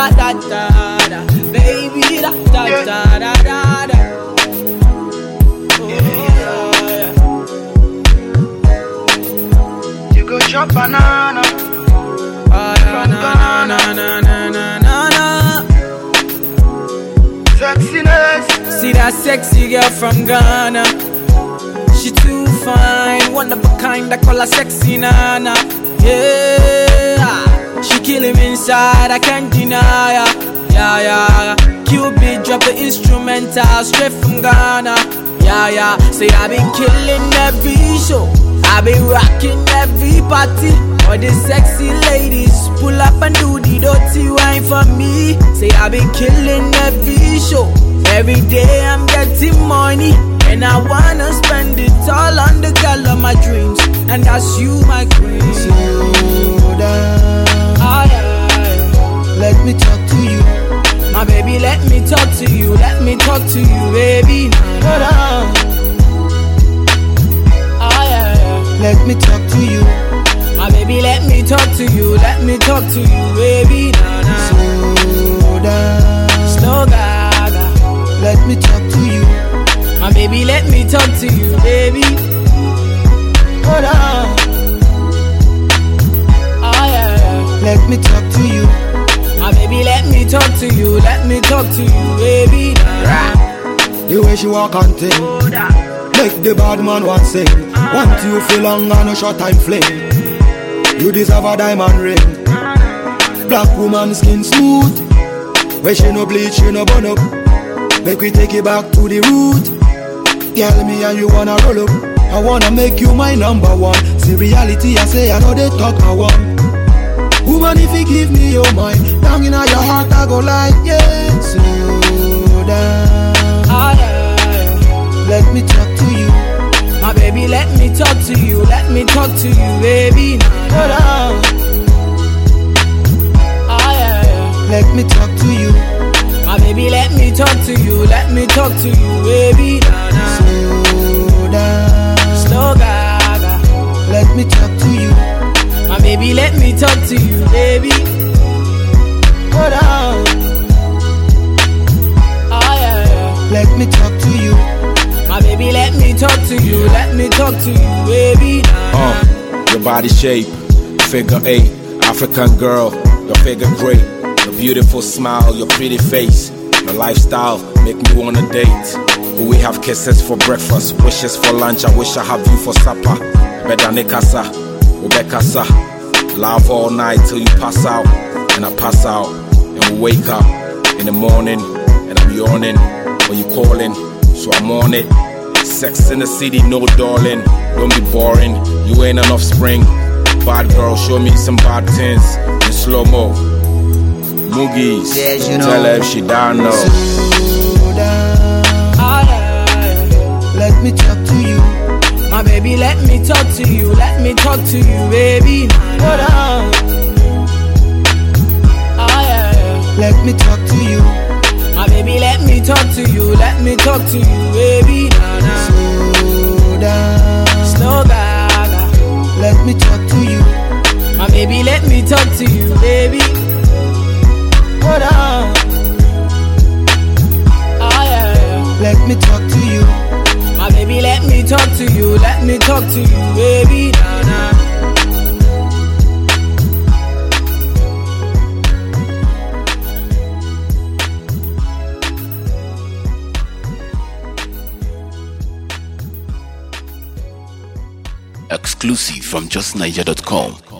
da da da da, baby da da da da da da. Oh, yeah. You go chop banana. Sexiness. See that sexy girl from Ghana. She too fine, one of a kind, I call her sexy nana. Yeah, she kill him inside, I can't deny her. Yeah, Cupid drop the instrumental straight from Ghana. Yeah, say I been killing every show, I been rocking every party. All the sexy ladies pull up and do the dirty wine for me. Say I been killing every show, every day I'm getting money, and I wanna spend it all on the girl of my dreams, and that's you, my queen. Slow down. Let me talk to you. My baby, let me talk to you. Let me talk to you, baby. Slow down. Let me talk to you. My baby, let me talk to you. Let me talk to you, baby. Slow down. Slow gaga. Let me talk to you. My baby, let me talk to you, baby. Hold on. Let me talk to you. My baby, let me talk to you. Let me talk to you, baby. The way she walk and think, make the bad man want sing. Want you feel long and a short time flame. You deserve a diamond ring. Black woman skin smooth, where she no bleach, she no burn up. Make we take it back to the root. Tell me and you wanna roll up. I wanna make you my number one. See reality, I say I know they talk I want. Woman, if you give me your mind, down in your heart I go like, yeah. Slow down. Let me talk to you. My baby, let me talk to you. Let me talk to you, baby. Hold on. Let me talk to you. My baby, let me talk to you. Let me talk to you, baby. Slow down. Slow gaga. Let me talk to you. My baby, let me talk to you, baby. Hold on. Let me talk to you. My baby, let me talk to you. Let me talk to you, baby. Your body shape, figure 8, African girl, your figure great, your beautiful smile, your pretty face, your lifestyle make me wanna date. But we have kisses for breakfast, wishes for lunch. I wish I have you for supper. Bedanikasa, Ubekasa, love all night till you pass out, and I pass out, and we wake up in the morning, and I'm yawning when you calling, so I'm on it. Sex in the city, no darling, don't be boring, you ain't an offspring. Bad girl, show me some bad things in slow-mo. Moogies, yes, you know. Tell her if she down now. Slow down. Let me talk to you. My baby, let me talk to you. Let me talk to you, baby. Hold on. Let me talk to you. My baby, let me talk to you. Let me talk to you, baby. Slow down. Slow gaga. Let me talk to you. My baby, let me talk to you, baby. Hold on. Let me talk to you. My baby, let me talk to you. Let me talk to you, baby. Exclusive from justniger.com.